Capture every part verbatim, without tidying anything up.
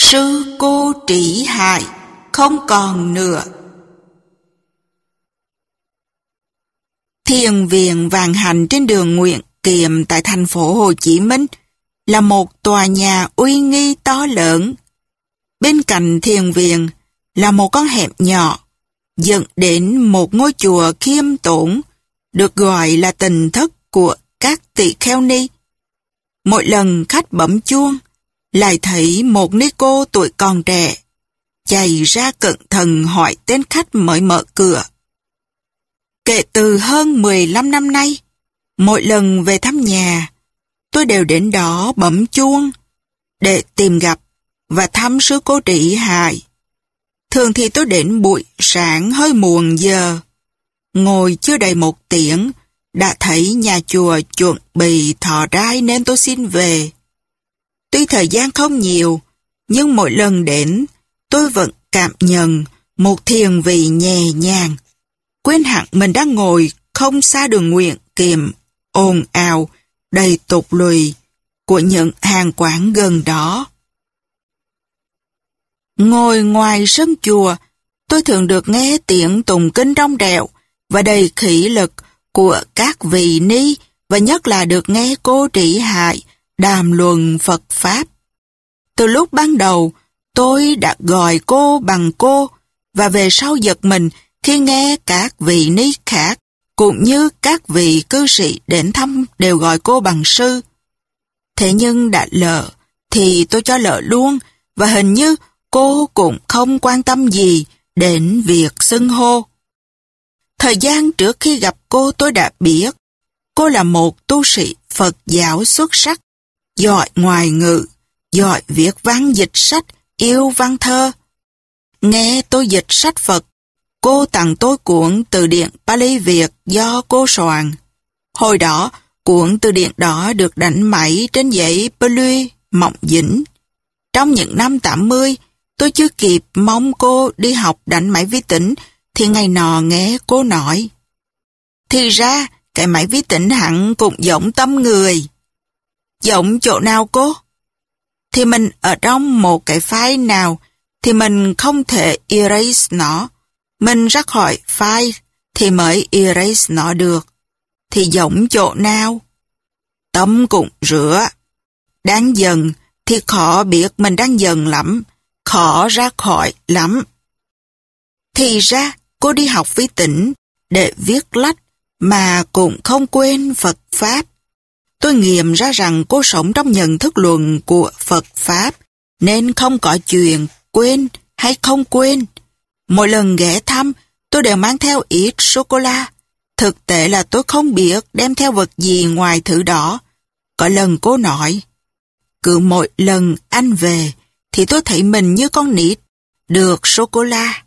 Sư cô trĩ hại không còn nữa. Thiền viện Vạn Hạnh trên đường Nguyễn Kiệm tại thành phố Hồ Chí Minh là một tòa nhà uy nghi to lớn. Bên cạnh thiền viện là một con hẻm nhỏ dẫn đến một ngôi chùa khiêm tốn được gọi là tỉnh thất của các tỳ kheo ni. Mỗi lần khách bấm chuông lại thấy một ni cô tuổi còn trẻ chạy ra cẩn thận hỏi tên khách mới mở cửa. Kể từ hơn mười lăm năm nay, mỗi lần về thăm nhà, tôi đều đến đó bấm chuông để tìm gặp và thăm sư cô trĩ hại. Thường thì tôi đến buổi sáng hơi muộn giờ, ngồi chưa đầy một tiếng, đã thấy nhà chùa chuẩn bị thọ trai nên tôi xin về. Tuy thời gian không nhiều, nhưng mỗi lần đến, tôi vẫn cảm nhận một thiền vị nhẹ nhàng, quên hẳn mình đang ngồi không xa đường Nguyễn Kiệm, ồn ào, đầy tục lùi của những hàng quán gần đó. Ngồi ngoài sân chùa, tôi thường được nghe tiếng tụng kinh trong trẻo và đầy khí lực của các vị ni, và nhất là được nghe cô trĩ hại đàm luận Phật Pháp. Từ lúc ban đầu, tôi đã gọi cô bằng cô, và về sau giật mình khi nghe các vị ni khác, cũng như các vị cư sĩ đến thăm đều gọi cô bằng sư. Thế nhưng đã lỡ, thì tôi cho lỡ luôn, và hình như cô cũng không quan tâm gì đến việc xưng hô. Thời gian trước khi gặp cô tôi đã biết, cô là một tu sĩ Phật giáo xuất sắc, giỏi ngoại ngữ, giỏi viết văn dịch sách, yêu văn thơ. Nghe tôi dịch sách Phật, cô tặng tôi cuốn từ điển Pali Việt do cô soạn. Hồi đó, cuốn từ điển đó được đánh máy trên giấy ply mỏng dính. Trong những năm tám mươi, tôi chưa kịp mong cô đi học đánh máy vi tính, thì ngày nọ nghe cô nói: thì ra, cái máy vi tính hẳn cũng giống tâm người. Giống chỗ nào cô? Thì mình ở trong một cái file nào, thì mình không thể erase nó. Mình ra khỏi file thì mới erase nó được. Thì giống chỗ nào? Tâm cũng rửa. Đang giận thì khó biết mình đang giận lắm, khó ra khỏi lắm. Thì ra cô đi học vi tính để viết lách mà cũng không quên Phật Pháp. Tôi nghiệm ra rằng cô sống trong nhận thức luận của Phật Pháp, nên không có chuyện quên hay không quên. Mỗi lần ghé thăm, tôi đều mang theo ít sô-cô-la. Thực tế là tôi không biết đem theo vật gì ngoài thứ đó. Có lần cô nói, cứ mỗi lần anh về, thì tôi thấy mình như con nít, được sô-cô-la.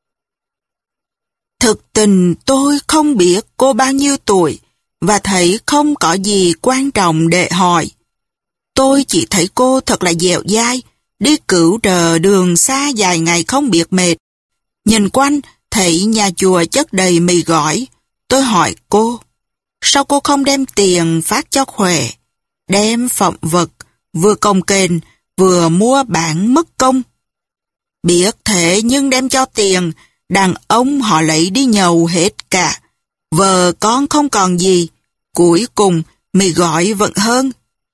Thực tình tôi không biết cô bao nhiêu tuổi, và thấy không có gì quan trọng để hỏi. Tôi chỉ thấy cô thật là dẻo dai, đi cửu trờ đường xa dài ngày không biết mệt. Nhìn quanh, thấy nhà chùa chất đầy mì gói. Tôi hỏi cô, sao cô không đem tiền phát cho khỏe, đem phẩm vật, vừa cồng kềnh, vừa mua bán mất công? Biết thế nhưng đem cho tiền, đàn ông họ lấy đi nhầu hết cả. Vợ con không còn gì, cuối cùng mì gói vẫn hơn.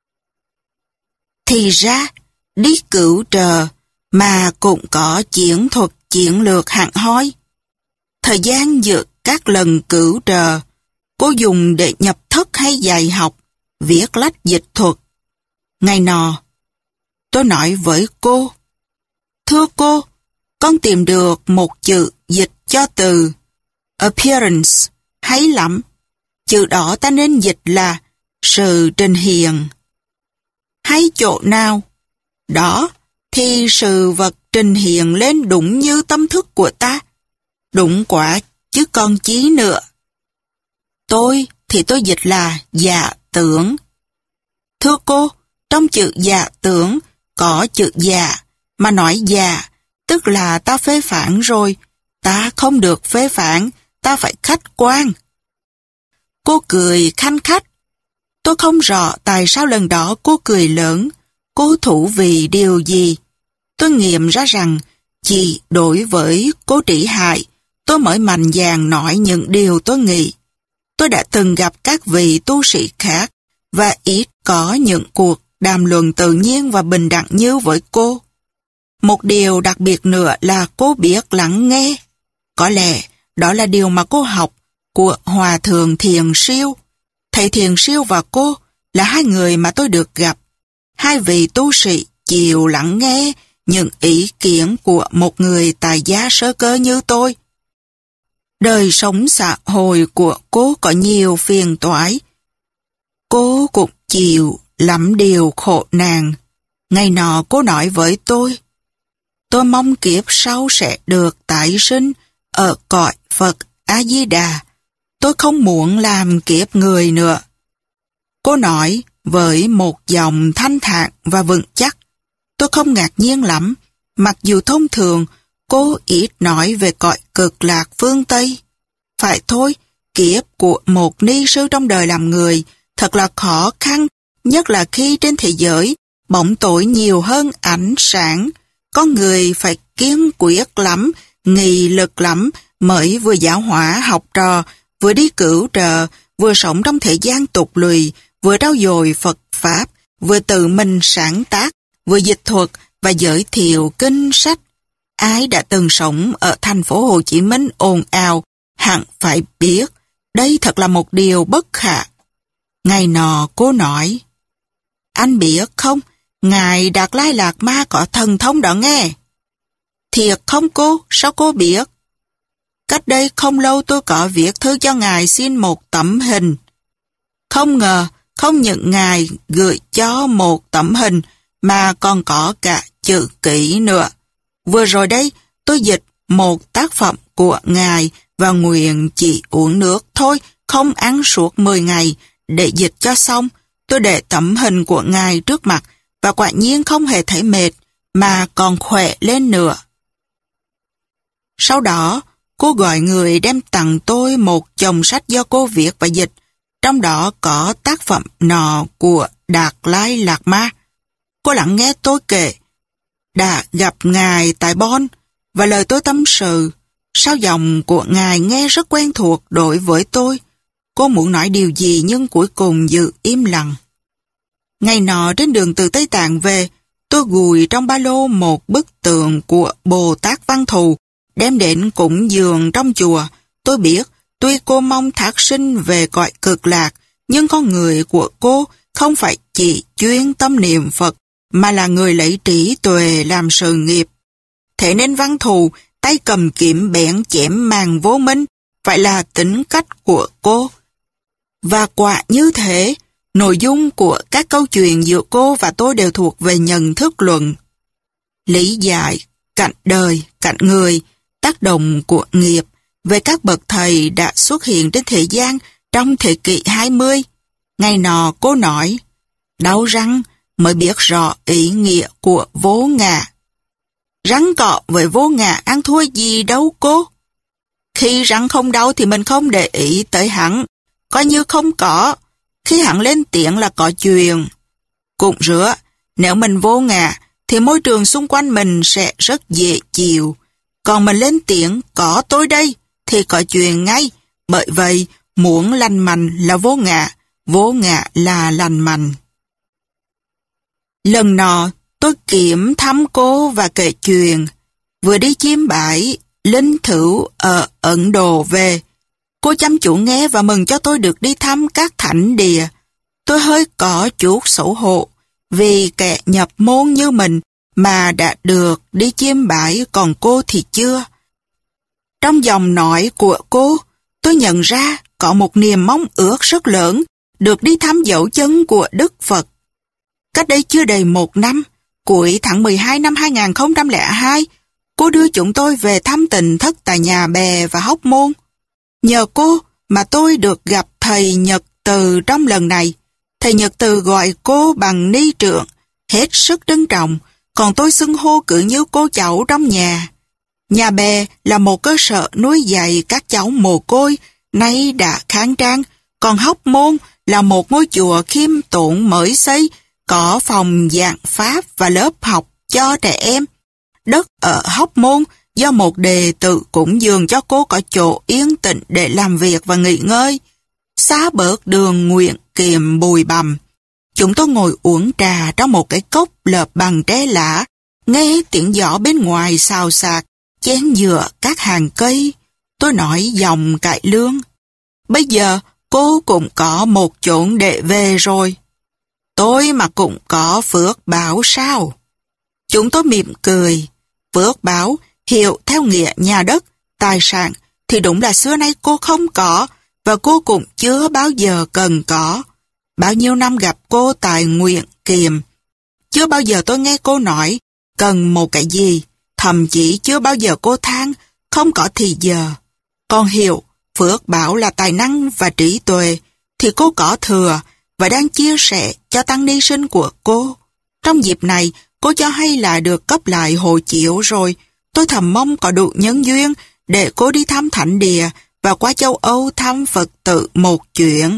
Thì ra, đi cửu trờ mà cũng có chiến thuật chiến lược hẳn hoi. Thời gian giữa các lần cửu trờ, cô dùng để nhập thất hay dạy học, viết lách dịch thuật. Ngày nọ, tôi nói với cô, thưa cô, con tìm được một chữ dịch cho từ appearance, hay lắm. Chữ đó ta nên dịch là sự trình hiện. Hay chỗ nào? Đó, thì sự vật trình hiện lên đúng như tâm thức của ta. Đúng quá, chứ còn chí nữa. Tôi thì tôi dịch là dạ tưởng. Thưa cô, trong chữ dạ tưởng có chữ dạ, mà nói dạ, tức là ta phê phán rồi. Ta không được phê phán, ta phải khách quan. Cô cười khanh khách. Tôi không rõ tại sao lần đó cô cười lớn. Cô thủ vì điều gì? Tôi nghiệm ra rằng chỉ đối với cô Trị Hại, tôi mới mạnh dạn nói những điều tôi nghĩ. Tôi đã từng gặp các vị tu sĩ khác và ít có những cuộc đàm luận tự nhiên và bình đẳng như với cô. Một điều đặc biệt nữa là cô biết lắng nghe. Có lẽ đó là điều mà cô học của Hòa Thượng Thiền Siêu. Thầy Thiền Siêu và cô là hai người mà tôi được gặp. Hai vị tu sĩ chịu lắng nghe những ý kiến của một người tài giá sơ cơ như tôi. Đời sống xã hội của cô có nhiều phiền toái. Cô cũng chịu lắm điều khổ nạn. Ngày nọ cô nói với tôi, tôi mong kiếp sau sẽ được tái sinh ở cõi Phật A-di-đà. Tôi không muốn làm kiếp người nữa. Cô nói với một giọng thanh thản và vững chắc. Tôi không ngạc nhiên lắm, mặc dù thông thường cô ít nói về cõi cực lạc phương Tây. Phải thôi, kiếp của một ni sư trong đời làm người thật là khó khăn, nhất là khi trên thế giới bóng tối nhiều hơn ánh sáng. Có người phải kiên quyết lắm, nghị lực lắm mới vừa giáo hóa học trò, vừa đi cửu trợ, vừa sống trong thế gian tục lùi, vừa trau dồi Phật Pháp, vừa tự mình sáng tác, vừa dịch thuật và giới thiệu kinh sách. Ai đã từng sống ở thành phố Hồ Chí Minh ồn ào hẳn phải biết đây thật là một điều bất khả. Ngày nọ cô nói, anh biết không, Ngài Đạt Lai Lạt Ma có thần thông đó nghe. Thiệt không cô, sao cô biết? Cách đây không lâu tôi có viết thư cho Ngài xin một tấm hình. Không ngờ, không những Ngài gửi cho một tấm hình mà còn có cả chữ ký nữa. Vừa rồi đây, tôi dịch một tác phẩm của Ngài và nguyện chỉ uống nước thôi, không ăn suốt mười ngày. Để dịch cho xong, tôi để tấm hình của Ngài trước mặt và quả nhiên không hề thấy mệt mà còn khỏe lên nữa. Sau đó, cô gọi người đem tặng tôi một chồng sách do cô viết và dịch, trong đó có tác phẩm nọ của Đạt Lai Lạt Ma. Cô lắng nghe tôi kể, đã gặp Ngài tại Bon và lời tôi tâm sự. Sao giọng của Ngài nghe rất quen thuộc đối với tôi. Cô muốn nói điều gì nhưng cuối cùng giữ im lặng. Ngày nọ trên đường từ Tây Tạng về, tôi gùi trong ba lô một bức tượng của Bồ Tát Văn Thù, đem đến cúng dường trong chùa. Tôi biết, tuy cô mong thác sinh về cõi cực lạc, nhưng con người của cô không phải chỉ chuyên tâm niệm Phật, mà là người lấy trí tuệ làm sự nghiệp. Thế nên Văn Thù, tay cầm kiếm bén chém màn vô minh, phải là tính cách của cô. Và quả như thế, nội dung của các câu chuyện giữa cô và tôi đều thuộc về nhận thức luận. Lý giải, cạnh đời, cạnh người, tác động của nghiệp, về các bậc thầy đã xuất hiện trên thế gian trong thế kỷ hai mươi. Ngày nọ cô nói, đau răng mới biết rõ ý nghĩa của vô ngã. Rắn cọ với vô ngã ăn thua gì đâu cô. Khi rắn không đau thì mình không để ý tới hắn, coi như không có. Khi hắn lên tiếng là có chuyện. Cũng rửa, nếu mình vô ngã thì môi trường xung quanh mình sẽ rất dễ chịu. Còn mình lên tiếng có tôi đây thì có chuyện ngay. Bởi vậy, muốn lành mạnh là vô ngã, vô ngã là lành mạnh. Lần nọ, tôi kiểm thăm cô và kể chuyện. Vừa đi chiêm bãi, linh thửu ở Ấn Độ về. Cô chăm chú nghe và mừng cho tôi được đi thăm các thánh địa. Tôi hơi có chút xấu hổ vì kẻ nhập môn như mình mà đã được đi chiêm bãi, còn cô thì chưa. Trong giọng nói của cô, tôi nhận ra có một niềm mong ước rất lớn được đi thăm dấu chân của Đức Phật. Cách đây chưa đầy một năm, cuối tháng mười hai năm hai nghìn không trăm lẻ hai, cô đưa chúng tôi về thăm Tịnh Thất tại Nhà Bè và Hóc Môn. Nhờ cô mà tôi được gặp thầy Nhật Từ trong lần này. Thầy Nhật Từ gọi cô bằng ni trượng, hết sức trân trọng, còn tôi xưng hô cứ như cô cháu trong nhà. Nhà Bè là một cơ sở nuôi dạy các cháu mồ côi, nay đã khang trang, còn Hóc Môn là một ngôi chùa khiêm tốn mới xây, có phòng giảng pháp và lớp học cho trẻ em. đất ở Hóc Môn do một đệ tử cúng dường cho cô có chỗ yên tĩnh để làm việc và nghỉ ngơi. Xá bớt đường Nguyện Kiệm bùi bằm. Chúng tôi ngồi uống trà trong một cái cốc lợp bằng tre lã, nghe tiếng gió bên ngoài xào xạc, chén dựa các hàng cây. Tôi nói giọng cải lương: bây giờ cô cũng có một chốn để về rồi. Tôi mà cũng có phước báo sao? Chúng tôi mỉm cười. Phước báo hiểu theo nghĩa nhà đất, tài sản thì đúng là xưa nay cô không có, và cô cũng chưa bao giờ cần có. Bao nhiêu năm gặp cô tại Nguyện Kiệm, chưa bao giờ tôi nghe cô nói cần một cái gì, thậm chí chưa bao giờ cô than không có thì giờ. Còn hiểu phước báo là tài năng và trí tuệ thì cô có thừa và đang chia sẻ cho tăng ni sinh của cô. Trong dịp này, cô cho hay là được cấp lại hộ chiếu rồi. Tôi thầm mong có đủ nhân duyên để cô đi thăm thánh địa và qua châu Âu thăm Phật tử một chuyện.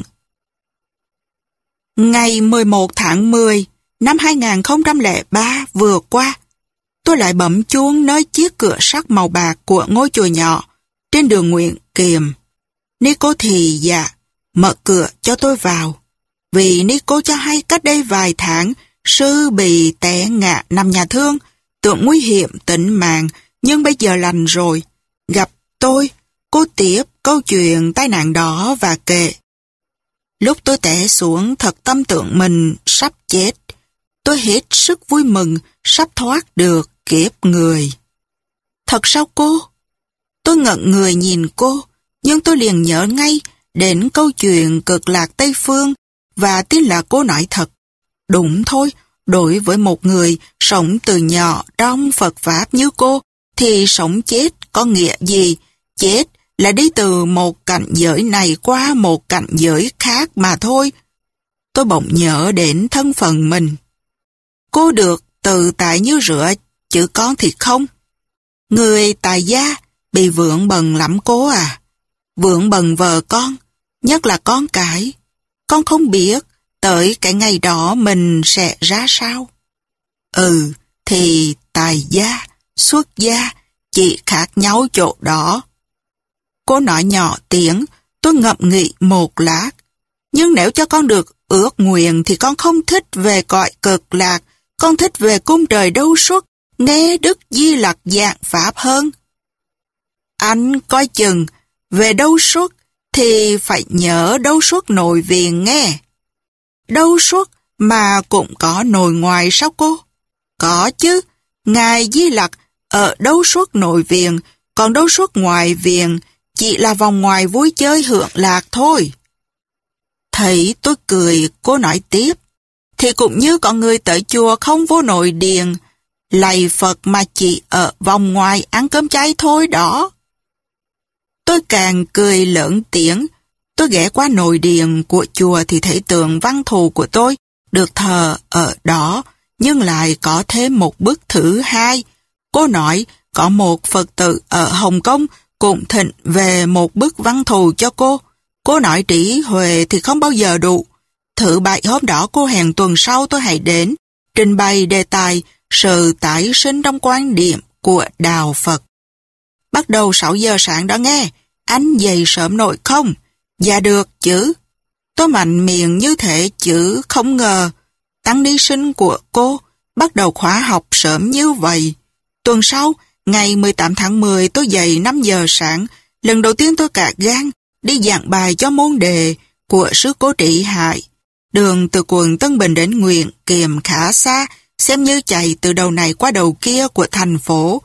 Ngày mười một tháng mười năm hai nghìn không trăm lẻ ba vừa qua, tôi lại bấm chuông nơi chiếc cửa sắt màu bạc của ngôi chùa nhỏ trên đường Nguyện Kiệm. Nico thì dạ, mở cửa cho tôi vào. Vì Nico cho hay cách đây vài tháng, sư bị té ngã nằm nhà thương, tưởng nguy hiểm tính mạng, nhưng bây giờ lành rồi. Gặp tôi, cô tiếp câu chuyện tai nạn đó và kể. Lúc tôi té xuống thật tâm tưởng mình sắp chết. Tôi hết sức vui mừng sắp thoát được kiếp người. Thật sao cô? Tôi ngẩn người nhìn cô, nhưng tôi liền nhớ ngay đến câu chuyện cực lạc Tây Phương và tin là cô nói thật. Đúng thôi, đối với một người sống từ nhỏ trong Phật Pháp như cô, thì sống chết có nghĩa gì? Chết là đi từ một cảnh giới này qua một cảnh giới khác mà thôi. Tôi bỗng nhớ đến thân phận mình. Cô được tự tại như rửa, chứ con thì không. Người tài gia bị vướng bần lắm cô à. Vướng bần vợ con, nhất là con cái. Con không biết tới cái ngày đó mình sẽ ra sao. Ừ, thì tài gia, xuất gia chỉ khác nhau chỗ đó. Cô nói nhỏ tiếng, tôi ngậm nghĩ một lát. Nhưng nếu cho con được ước nguyện thì con không thích về cõi cực lạc, con thích về cung trời đâu suốt, nghe Đức Di Lặc giảng Pháp hơn. Anh coi chừng, về đâu suốt thì phải nhớ đâu suốt nội viện nghe. Đâu suốt mà cũng có nội ngoài sao cô? Có chứ, Ngài Di Lặc ở đâu suốt nội viện, còn đâu suốt ngoài viện chỉ là vòng ngoài vui chơi hưởng lạc thôi. Thấy tôi cười, cô nói tiếp. Thì cũng như có người tới chùa không vô nội điện, lạy Phật mà chỉ ở vòng ngoài ăn cơm chay thôi đó. Tôi càng cười lớn tiếng. Tôi ghé qua nội điện của chùa thì thấy tượng Văn Thù của tôi được thờ ở đó, nhưng lại có thêm một bức thứ hai. Cô nói có một Phật tử ở Hồng Kông cũng thịnh về một bức Văn Thù cho cô. Cô nói trí huệ thì không bao giờ đủ. Thử bại hôm đó cô hẹn tuần sau tôi hãy đến, trình bày đề tài sự tái sinh trong quan điểm của Đạo Phật. Bắt đầu sáu giờ sáng đó nghe, anh dậy sớm nổi không? Dạ được chứ. Tôi mạnh miệng như thế chứ không ngờ tăng ni sinh của cô bắt đầu khóa học sớm như vậy. Tuần sau, ngày mười tám tháng mười tôi dậy năm giờ sáng, lần đầu tiên tôi cả gan đi giảng bài cho môn đề của sư Cố Trị Hải. Đường từ quận Tân Bình đến Nguyện Kiệm khá xa, xem như chạy từ đầu này qua đầu kia của thành phố.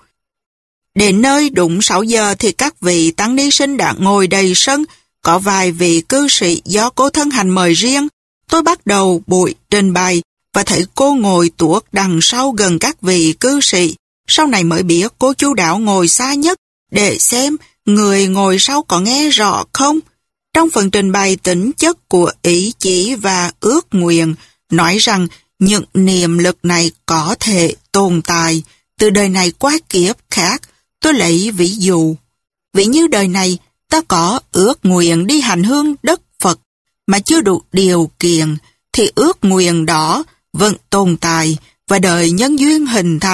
Đến nơi đúng sáu giờ thì các vị tăng ni sinh đã ngồi đầy sân, có vài vị cư sĩ do cô thân hành mời riêng. Tôi bắt đầu buổi trình bày và thấy cô ngồi tuốt đằng sau gần các vị cư sĩ. Sau này mới biết cô chu đáo ngồi xa nhất để xem người ngồi sau có nghe rõ không. Trong phần trình bày tính chất của ý chỉ và ước nguyện, nói rằng những niệm lực này có thể tồn tại từ đời này qua kiếp khác. Tôi lấy ví dụ. Ví như đời này ta có ước nguyện đi hành hương đất Phật mà chưa đủ điều kiện, thì ước nguyện đó vẫn tồn tại và đời nhân duyên hình thành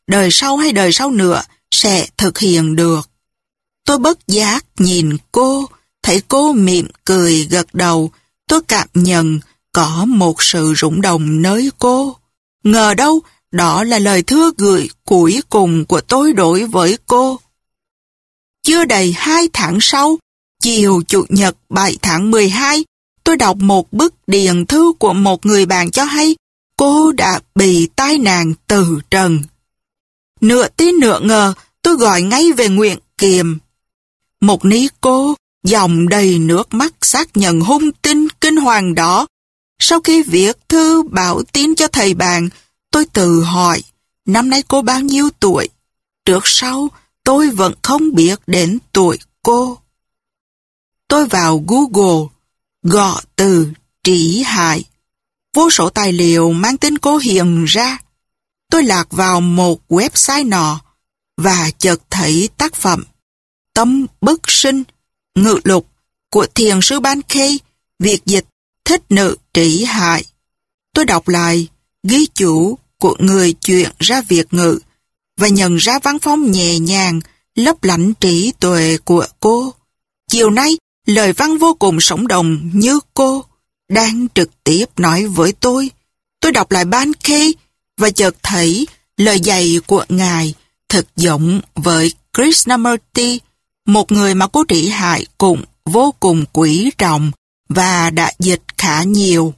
đời sau hay đời sau nữa sẽ thực hiện được. Tôi bất giác nhìn cô, thấy cô mỉm cười gật đầu. Tôi cảm nhận có một sự rung động nơi cô. Ngờ đâu đó là lời thưa gửi cuối cùng của tôi đối với cô. Chưa đầy hai tháng sau, chiều Chủ nhật bảy tháng mười hai, tôi đọc một bức điện thư của một người bạn cho hay cô đã bị tai nạn từ trần. Nửa tin nửa ngờ, tôi gọi ngay về Nguyễn Kiệm. Một ní cô, dòng đầy nước mắt xác nhận hung tin kinh hoàng đó. Sau khi viết thư báo tin cho thầy bạn, tôi tự hỏi, năm nay cô bao nhiêu tuổi? Trước sau, tôi vẫn không biết đến tuổi cô. Tôi vào Google, gõ từ Trí Hải. Vô số tài liệu mang tên cô hiện ra. Tôi lạc vào một website nọ và chợt thấy tác phẩm Tâm Bất Sinh, ngự lục của thiền sư Ban Khê, việt dịch Thích Nữ Trí Hải. Tôi đọc lại ghi chú của người chuyển ra Việt ngữ và nhận ra văn phong nhẹ nhàng, lấp lánh trí tuệ của cô. Chiều nay, lời văn vô cùng sống động như cô đang trực tiếp nói với tôi. Tôi đọc lại Ban Khê và chợt thấy lời dạy của Ngài thật giống với Krishnamurti, một người mà cô Trí Hải cũng vô cùng quý trọng và đã dịch khá nhiều.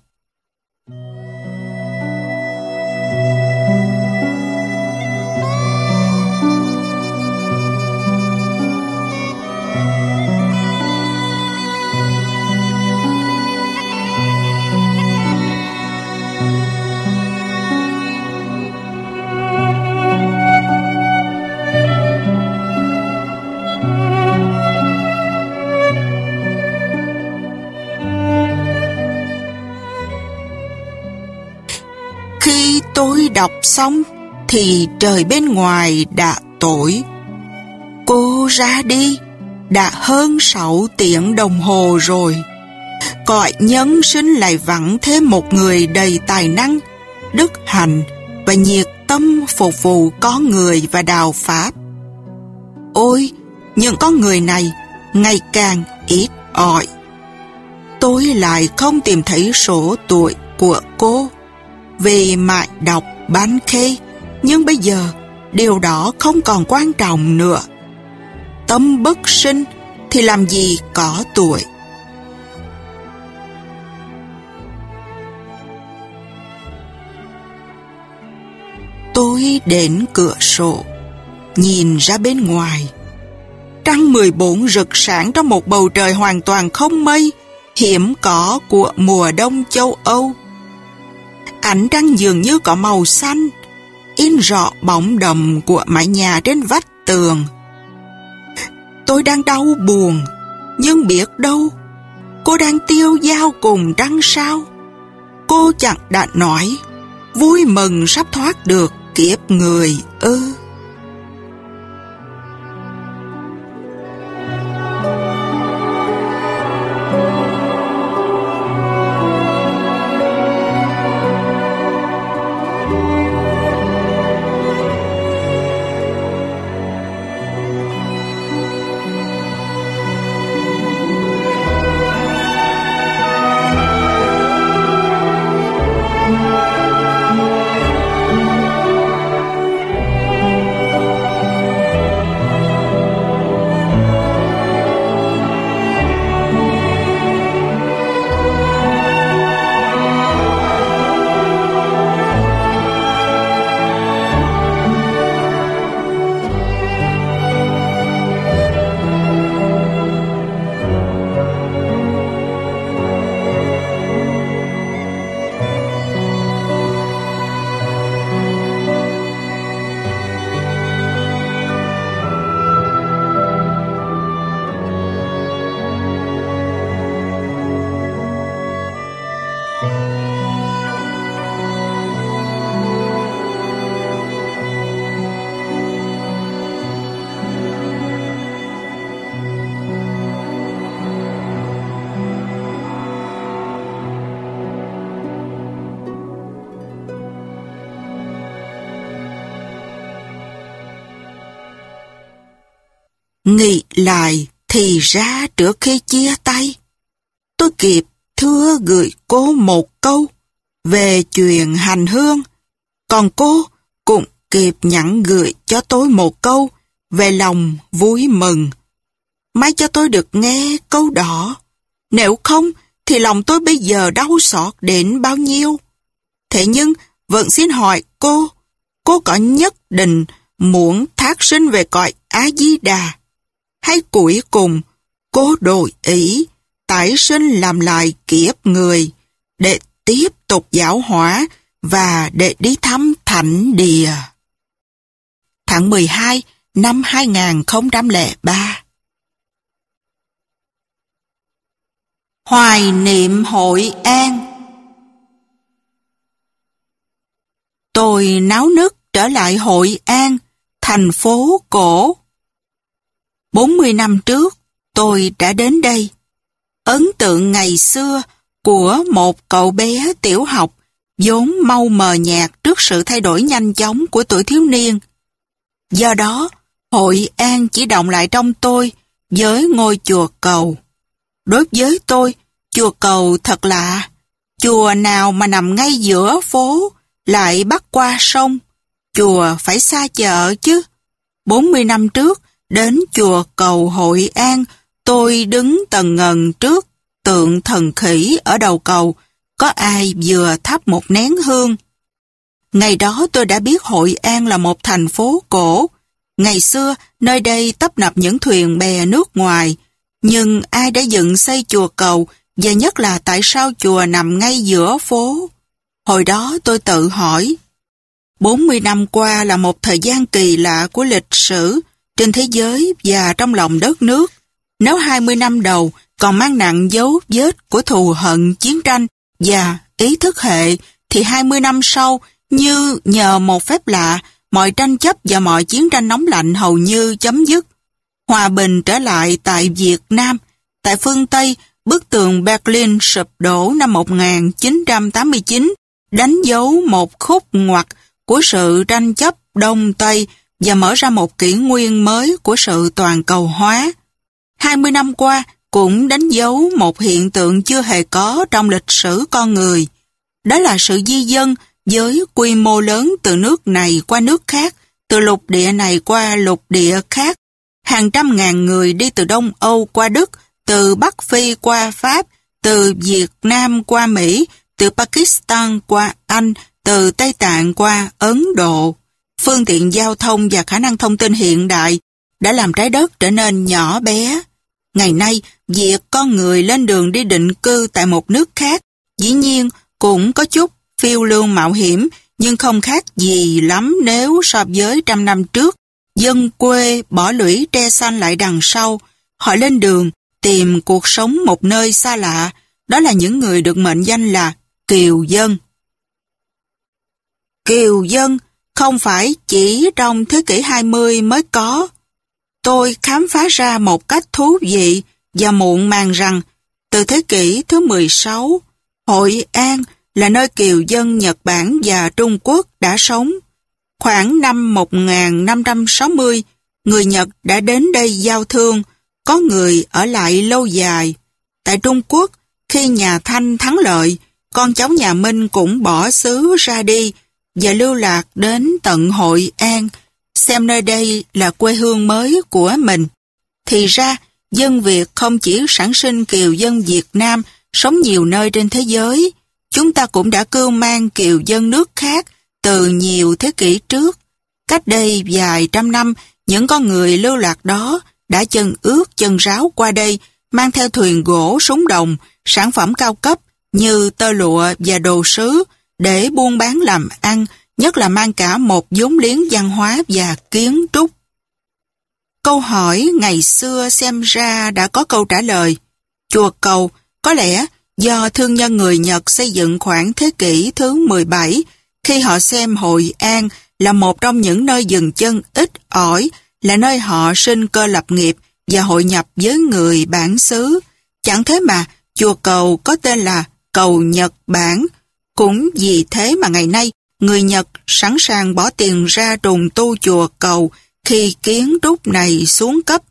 Tôi đọc xong thì trời bên ngoài đã tối. Cô ra đi đã hơn sáu tiếng đồng hồ rồi. Cõi nhân sinh lại vắng thêm một người đầy tài năng, đức hạnh và nhiệt tâm phục vụ con người và đạo Pháp. Ôi, những con người này ngày càng ít ỏi. Tôi lại không tìm thấy số tuổi của cô vì mãi đọc Ban Khê, nhưng bây giờ điều đó không còn quan trọng nữa. Tâm bất sinh thì làm gì có tuổi. Tôi đến cửa sổ, nhìn ra bên ngoài. Trăng mười bốn rực sáng trong một bầu trời hoàn toàn không mây, hiếm có của mùa đông châu Âu. Ánh trăng dường như có màu xanh, in rõ bóng đậm của mái nhà trên vách tường. Tôi đang đau buồn, nhưng biết đâu, cô đang tiêu dao cùng trăng sao. Cô chẳng đã nói, vui mừng sắp thoát được kiếp người ư. Nghĩ lại thì ra trước khi chia tay, tôi kịp thưa gửi cô một câu về chuyện hành hương, còn cô cũng kịp nhắn gửi cho tôi một câu về lòng vui mừng. May cho tôi được nghe câu đó, nếu không thì lòng tôi bây giờ đau xót đến bao nhiêu. Thế nhưng vẫn xin hỏi cô, cô có nhất định muốn thác sinh về cõi A-di-đà, hay cuối cùng cô đổi ý tái sinh làm lại kiếp người để tiếp tục giáo hóa và để đi thăm thánh địa? Tháng mười hai năm hai nghìn không trăm lẻ ba. Hoài niệm Hội An. Tôi náo nức trở lại Hội An, thành phố cổ. bốn mươi năm trước, tôi đã đến đây. Ấn tượng ngày xưa của một cậu bé tiểu học vốn mau mờ nhạt trước sự thay đổi nhanh chóng của tuổi thiếu niên. Do đó, Hội An chỉ đọng lại trong tôi với ngôi chùa cầu. Đối với tôi, chùa cầu thật lạ. Chùa nào mà nằm ngay giữa phố, lại bắc qua sông. Chùa phải xa chợ chứ. bốn mươi năm trước, đến chùa cầu Hội An, tôi đứng tần ngần trước tượng thần khỉ ở đầu cầu. Có ai vừa thắp một nén hương. Ngày đó tôi đã biết Hội An là một thành phố cổ. Ngày xưa, nơi đây tấp nập những thuyền bè nước ngoài. Nhưng ai đã dựng xây chùa cầu, và nhất là tại sao chùa nằm ngay giữa phố? Hồi đó tôi tự hỏi. bốn mươi năm qua là một thời gian kỳ lạ của lịch sử trên thế giới và trong lòng đất nước. Nếu hai mươi năm đầu còn mang nặng dấu vết của thù hận, chiến tranh và ý thức hệ, thì hai mươi năm sau, như nhờ một phép lạ, mọi tranh chấp và mọi chiến tranh nóng lạnh hầu như chấm dứt. Hòa bình trở lại tại Việt Nam. Tại phương Tây, bức tường Berlin sụp đổ năm một nghìn chín trăm tám mươi chín, đánh dấu một khúc ngoặt của sự tranh chấp Đông Tây và mở ra một kỷ nguyên mới của sự toàn cầu hóa. hai mươi năm qua cũng đánh dấu một hiện tượng chưa hề có trong lịch sử con người. Đó là sự di dân với quy mô lớn từ nước này qua nước khác, từ lục địa này qua lục địa khác. Hàng trăm ngàn người đi từ Đông Âu qua Đức, từ Bắc Phi qua Pháp, từ Việt Nam qua Mỹ, từ Pakistan qua Anh, từ Tây Tạng qua Ấn Độ. Phương tiện giao thông và khả năng thông tin hiện đại đã làm trái đất trở nên nhỏ bé. Ngày nay, việc con người lên đường đi định cư tại một nước khác, dĩ nhiên cũng có chút phiêu lưu mạo hiểm, nhưng không khác gì lắm nếu so với trăm năm trước. Dân quê bỏ lũy tre xanh lại đằng sau, họ lên đường tìm cuộc sống một nơi xa lạ. Đó là những người được mệnh danh là kiều dân. Kiều dân không phải chỉ trong thế kỷ hai mươi mới có. Tôi khám phá ra một cách thú vị và muộn màng rằng từ thế kỷ thứ mười sáu, Hội An là nơi kiều dân Nhật Bản và Trung Quốc đã sống. Khoảng năm một nghìn năm trăm sáu mươi, người Nhật đã đến đây giao thương, có người ở lại lâu dài. Tại Trung Quốc, khi nhà Thanh thắng lợi, con cháu nhà Minh cũng bỏ xứ ra đi và lưu lạc đến tận Hội An, xem nơi đây là quê hương mới của mình. Thì ra, dân Việt không chỉ sản sinh kiều dân Việt Nam sống nhiều nơi trên thế giới, chúng ta cũng đã cưu mang kiều dân nước khác từ nhiều thế kỷ trước. Cách đây vài trăm năm, những con người lưu lạc đó đã chân ướt chân ráo qua đây, mang theo thuyền gỗ, súng đồng, sản phẩm cao cấp như tơ lụa và đồ sứ để buôn bán làm ăn, nhất là mang cả một vốn liếng văn hóa và kiến trúc. Câu hỏi ngày xưa xem ra đã có câu trả lời. Chùa cầu có lẽ do thương nhân người Nhật xây dựng khoảng thế kỷ thứ mười bảy, khi họ xem Hội An là một trong những nơi dừng chân ít ỏi, là nơi họ sinh cơ lập nghiệp và hội nhập với người bản xứ. Chẳng thế mà chùa cầu có tên là cầu Nhật Bản. Cũng vì thế mà ngày nay, người Nhật sẵn sàng bỏ tiền ra trùng tu chùa cầu khi kiến trúc này xuống cấp.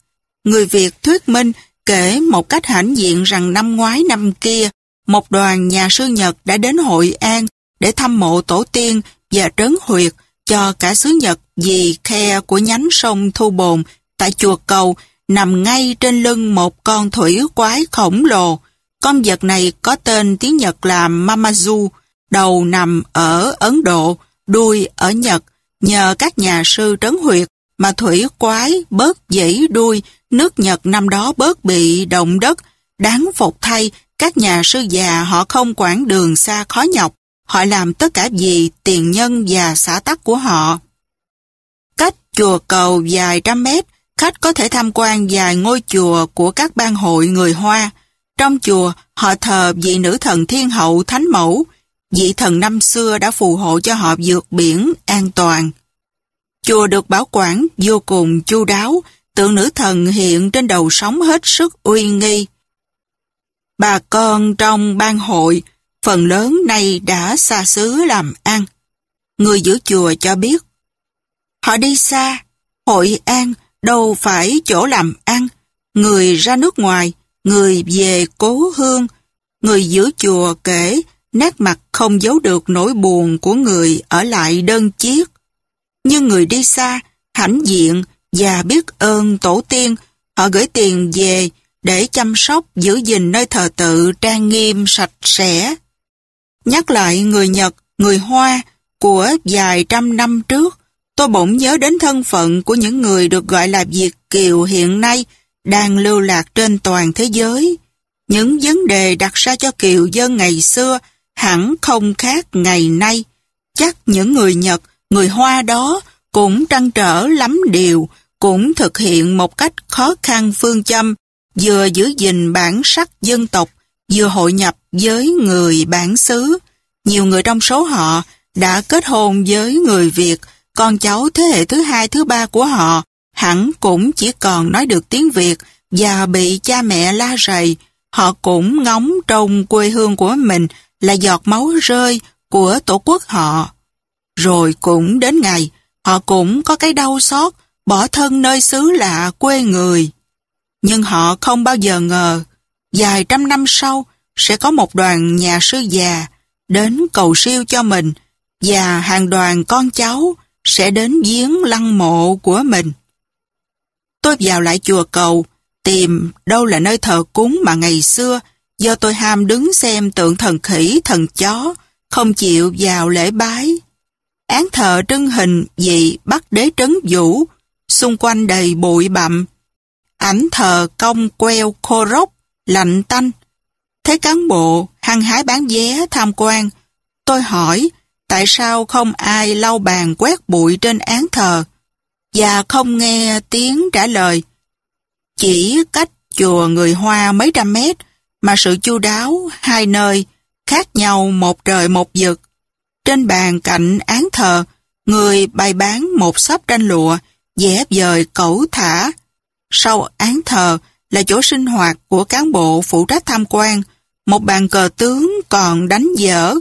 người Việt thuyết minh kể một cách hãnh diện rằng năm ngoái năm kia, một đoàn nhà sư Nhật đã đến Hội An để thăm mộ tổ tiên và trấn huyệt cho cả xứ Nhật vì khe của nhánh sông Thu Bồn tại chùa Cầu nằm ngay trên lưng một con thủy quái khổng lồ. Con vật này có tên tiếng Nhật là Mamazu, đầu nằm ở Ấn Độ, đuôi ở Nhật. Nhờ các nhà sư trấn huyệt mà thủy quái bớt dãy đuôi, nước Nhật năm đó bớt bị động đất. Đáng phục thay, các nhà sư già họ không quản đường xa khó nhọc, họ làm tất cả vì tiền nhân và xã tắc của họ. Cách chùa Cầu vài trăm mét, khách có thể tham quan vài ngôi chùa của các ban hội người Hoa. Trong chùa, họ thờ vị nữ thần Thiên Hậu Thánh Mẫu, vị thần năm xưa đã phù hộ cho họ vượt biển an toàn. Chùa được bảo quản vô cùng chu đáo, tượng nữ thần hiện trên đầu sóng hết sức uy nghi. Bà con trong ban hội, phần lớn nay đã xa xứ làm ăn. Người giữ chùa cho biết, họ đi xa, Hội An đâu phải chỗ làm ăn, người ra nước ngoài, người về cố hương. Người giữ chùa kể, nét mặt không giấu được nỗi buồn của người ở lại đơn chiếc. Nhưng người đi xa, hãnh diện và biết ơn tổ tiên, họ gửi tiền về để chăm sóc giữ gìn nơi thờ tự trang nghiêm sạch sẽ. Nhắc lại người Nhật, người Hoa của vài trăm năm trước, tôi bỗng nhớ đến thân phận của những người được gọi là Việt kiều hiện nay đang lưu lạc trên toàn thế giới. Những vấn đề đặt ra cho kiều dân ngày xưa hẳn không khác ngày nay. Chắc những người Nhật, người Hoa đó cũng trăn trở lắm điều, cũng thực hiện một cách khó khăn phương châm, vừa giữ gìn bản sắc dân tộc, vừa hội nhập với người bản xứ. Nhiều người trong số họ đã kết hôn với người Việt, con cháu thế hệ thứ hai, thứ ba của họ hẳn cũng chỉ còn nói được tiếng Việt và bị cha mẹ la rầy. Họ cũng ngóng trông quê hương của mình là giọt máu rơi của tổ quốc họ. Rồi cũng đến ngày, họ cũng có cái đau xót, bỏ thân nơi xứ lạ quê người. Nhưng họ không bao giờ ngờ, vài trăm năm sau sẽ có một đoàn nhà sư già đến cầu siêu cho mình, và hàng đoàn con cháu sẽ đến viếng lăng mộ của mình. Tôi vào lại chùa Cầu, tìm đâu là nơi thờ cúng mà ngày xưa, do tôi ham đứng xem tượng thần khỉ, thần chó, không chịu vào lễ bái. Án thờ trưng hình vị Bắc Đế Trấn Vũ, xung quanh đầy bụi bặm. Ảnh thờ cong queo khô rốc, lạnh tanh. Thấy cán bộ hăng hái bán vé tham quan, tôi hỏi tại sao không ai lau bàn quét bụi trên án thờ, và không nghe tiếng trả lời. Chỉ cách chùa người Hoa mấy trăm mét mà sự chu đáo hai nơi khác nhau một trời một vực. Trên bàn cạnh án thờ, người bày bán một xấp tranh lụa, vẽ vời cẩu thả. Sau án thờ là chỗ sinh hoạt của cán bộ phụ trách tham quan, một bàn cờ tướng còn đánh dở.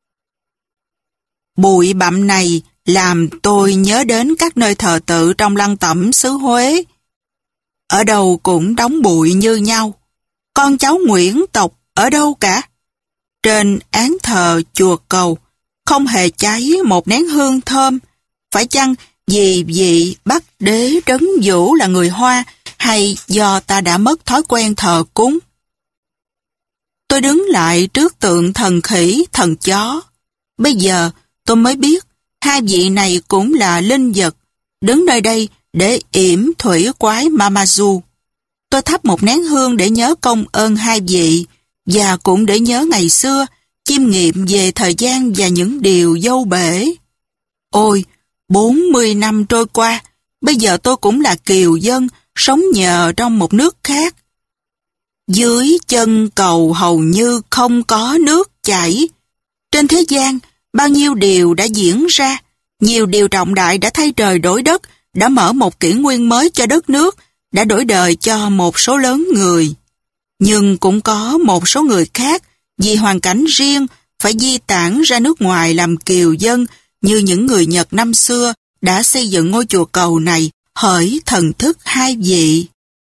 Bụi bặm này làm tôi nhớ đến các nơi thờ tự trong lăng tẩm xứ Huế. Ở đâu cũng đóng bụi như nhau. Con cháu Nguyễn tộc ở đâu cả? Trên án thờ chùa Cầu không hề cháy một nén hương thơm. Phải chăng vì vị Bắc Đế Trấn Vũ là người Hoa, hay do ta đã mất thói quen thờ cúng? Tôi đứng lại trước tượng thần khỉ, thần chó. Bây giờ tôi mới biết hai vị này cũng là linh vật, đứng nơi đây để yểm thủy quái Mamazu. Tôi thắp một nén hương để nhớ công ơn hai vị, và cũng để nhớ ngày xưa, chiêm nghiệm về thời gian và những điều vô bể. Ôi, bốn mươi năm trôi qua, bây giờ tôi cũng là kiều dân, sống nhờ trong một nước khác. Dưới chân cầu hầu như không có nước chảy. Trên thế gian, bao nhiêu điều đã diễn ra, nhiều điều trọng đại đã thay trời đổi đất, đã mở một kỷ nguyên mới cho đất nước, đã đổi đời cho một số lớn người. Nhưng cũng có một số người khác, vì hoàn cảnh riêng, phải di tản ra nước ngoài làm kiều dân, như những người Nhật năm xưa đã xây dựng ngôi chùa Cầu này hởi thần thức hai vị.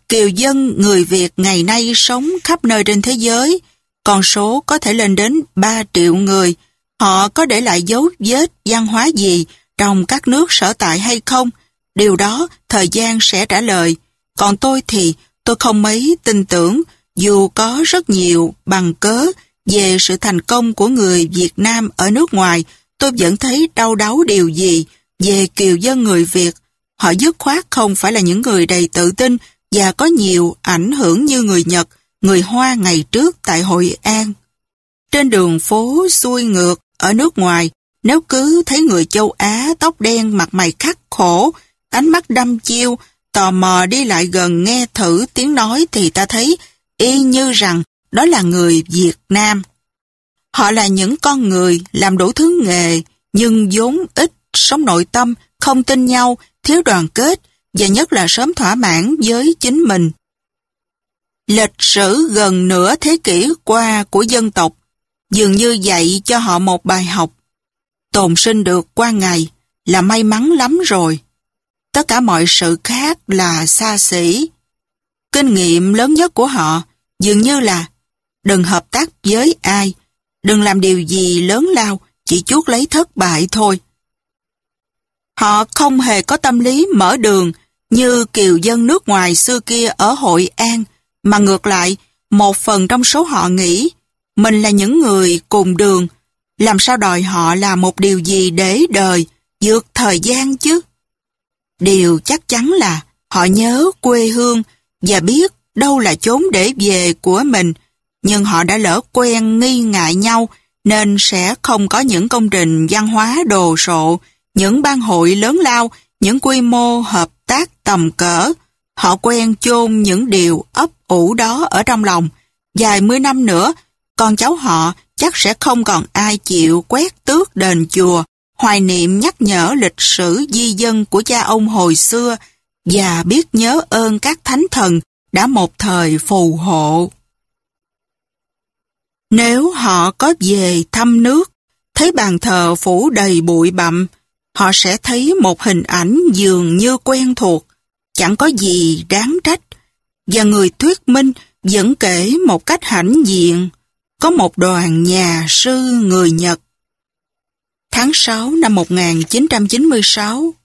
kiều dân người Việt ngày nay sống khắp nơi trên thế giới, con số có thể lên đến ba triệu người. Họ có để lại dấu vết văn hóa gì trong các nước sở tại hay không? Điều đó thời gian sẽ trả lời. Còn tôi thì tôi không mấy tin tưởng, dù có rất nhiều bằng cớ về sự thành công của người Việt Nam ở nước ngoài, tôi vẫn thấy đau đáu điều gì về kiều dân người Việt. Họ dứt khoát không phải là những người đầy tự tin và có nhiều ảnh hưởng như người Nhật, người Hoa ngày trước tại Hội An. Trên đường phố xuôi ngược ở nước ngoài, nếu cứ thấy người châu Á tóc đen mặt mày khắc khổ, ánh mắt đăm chiêu, tò mò đi lại gần nghe thử tiếng nói thì ta thấy y như rằng đó là người Việt Nam. Họ là những con người làm đủ thứ nghề, nhưng vốn ít, sống nội tâm, không tin nhau, thiếu đoàn kết, và nhất là sớm thỏa mãn với chính mình. Lịch sử gần nửa thế kỷ qua của dân tộc dường như dạy cho họ một bài học. Tồn sinh được qua ngày là may mắn lắm rồi. Tất cả mọi sự khác là xa xỉ. Kinh nghiệm lớn nhất của họ dường như là đừng hợp tác với ai, đừng làm điều gì lớn lao, chỉ chuốc lấy thất bại thôi. Họ không hề có tâm lý mở đường như kiều dân nước ngoài xưa kia ở Hội An, mà ngược lại, một phần trong số họ nghĩ mình là những người cùng đường, làm sao đòi họ làm một điều gì để đời, vượt thời gian chứ. Điều chắc chắn là họ nhớ quê hương và biết đâu là chốn để về của mình, nhưng họ đã lỡ quen nghi ngại nhau nên sẽ không có những công trình văn hóa đồ sộ, những ban hội lớn lao, những quy mô hợp tác tầm cỡ. Họ quen chôn những điều ấp ủ đó ở trong lòng. Vài mươi năm nữa, con cháu họ chắc sẽ không còn ai chịu quét tước đền chùa, hoài niệm nhắc nhở lịch sử di dân của cha ông hồi xưa và biết nhớ ơn các thánh thần đã một thời phù hộ. Nếu họ có về thăm nước, thấy bàn thờ phủ đầy bụi bặm, họ sẽ thấy một hình ảnh dường như quen thuộc, chẳng có gì đáng trách, và người thuyết minh vẫn kể một cách hãnh diện. Có một đoàn nhà sư người Nhật. Tháng sáu năm một nghìn chín trăm chín mươi sáu,